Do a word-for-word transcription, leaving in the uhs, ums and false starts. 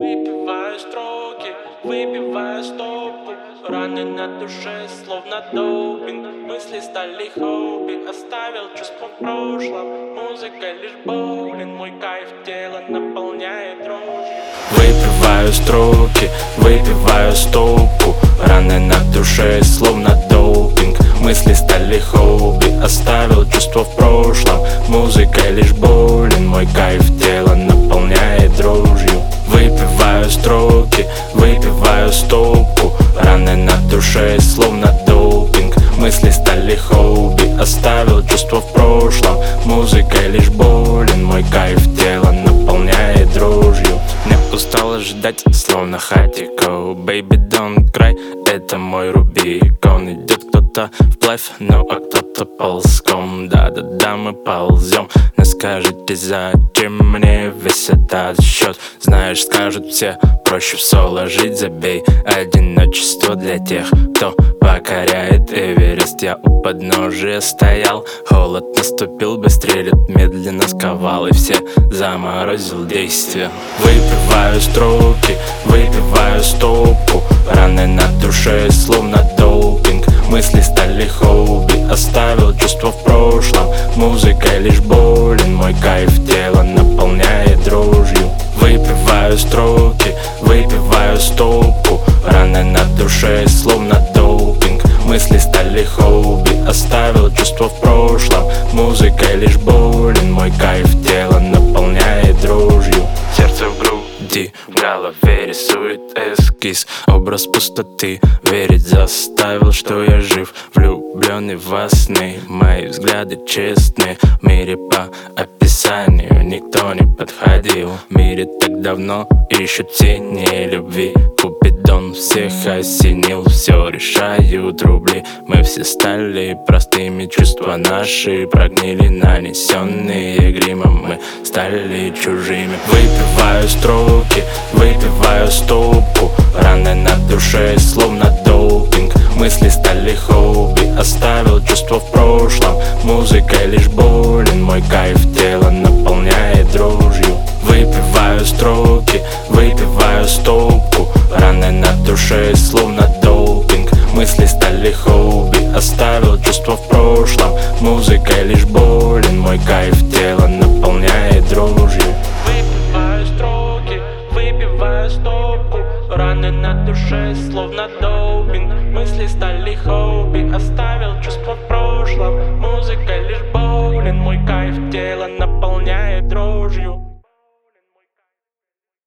Выпиваю строки, выпиваю стопку. Раны на душе, словно допинг. Мысли стали хобби, оставил чувства в прошлом. Музыка лишь боулинг, мой кайф тело наполняет дрожью. Выпиваю строки, выпиваю стопку. Раны на душе, словно допинг. Мысли стали хобби, оставил чувства в прошлом. Музыка лишь боулинг, мой кайф тело наполняет дрожью. Выпиваю строки, выпиваю стопку. Раны на душе, словно допинг. Мысли стали хобби, оставил чувства в прошлом. Музыка лишь болен, мой кайф тело наполняет дрожью. Не устал ожидать, словно хатико. Baby, don't cry, это мой Рубикон. Идет кто-то вплавь, ну а кто-то ползком. Да-да-да, мы ползем. Но скажите, зачем мне весь этот счет? Знаешь, скажут все, проще в соло жить, забей. Одиночество для тех, кто покоряет Эверест. Я у подножия стоял, холод наступил, быстрее лет медленно сковал. И все заморозил действия. Выпиваю строки, выпиваю стопку. Раны на душе, словно допинг. Мысли стали хобби, оставил чувства в прошлом. Музыка лишь болен, мой кайф тело наполняет дрожью. Выпиваю строки, выпиваю стопку. Раны на душе, словно допинг. Мысли стали хобби, оставил чувства в прошлом. Музыка лишь болен, мой кайф тело наполняет дрожью. Сердце в груди, в голове рисует эскиз. Образ пустоты верить заставил, что я жив. Влюбленный во сны, мои взгляды честные. В мире по описанию никто не подходил. В мире так давно ищут тени любви. Купидон всех осенил, все решают рубли. Мы все стали простыми, чувства наши прогнили, нанесенные гримом. Мы стали чужими. Выпиваю строки, выпиваю стопку. Раны на душе, словно допинг. Мысли стали хобби, оставил чувства в прошлом. Музыка лишь болен, мой кайф тело наполняет дрожью. Выпиваю строки, выпиваю стопку. Раны на душе, словно допинг. Мысли стали хобби, оставил чувства в прошлом. Музыка лишь болен, мой кайф тело наполняет дрожью. Выпиваю строки, выпиваю стопку. Раны на душе, словно допинг. Мысли стали хобби, оставил чувства в прошлом. Музыка лишь болен, мой кайф тело наполняет дрожью.